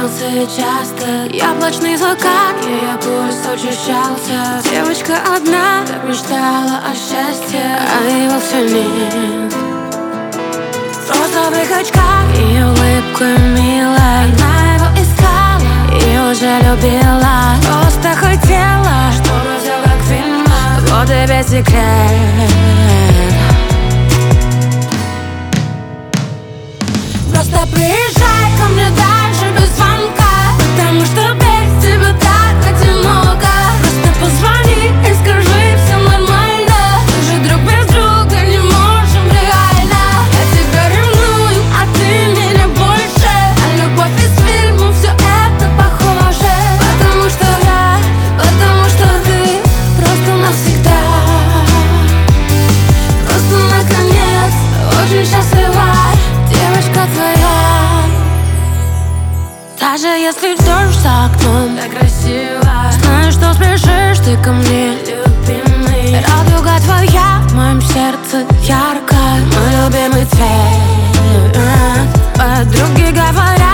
снился часто. Яблочный закат, ее пульс учащался. Девочка одна так мечтала о счастье, а его все нет. В розовых очках ее улыбка милая, она его искала и уже любила. Просто хотела, чтобы все как в фильмах, вот и весь секрет. Просто приезжай ко мне дальше без звонка, потому что без тебя так одиноко. Просто позвони и скажи, все нормально. Мы же друг без друга не можем реально. Я тебя ревную, а ты меня больше. А любовь из фильма, все это похоже. Потому что ты просто навсегда. Просто наконец очень счастлива девочка твоя. Даже если дождь за окном, так красиво, знаю, что спешишь ты ко мне, любимый. Радуга твоя в моем сердце яркая, мой любимый цвет. Подруги говорят,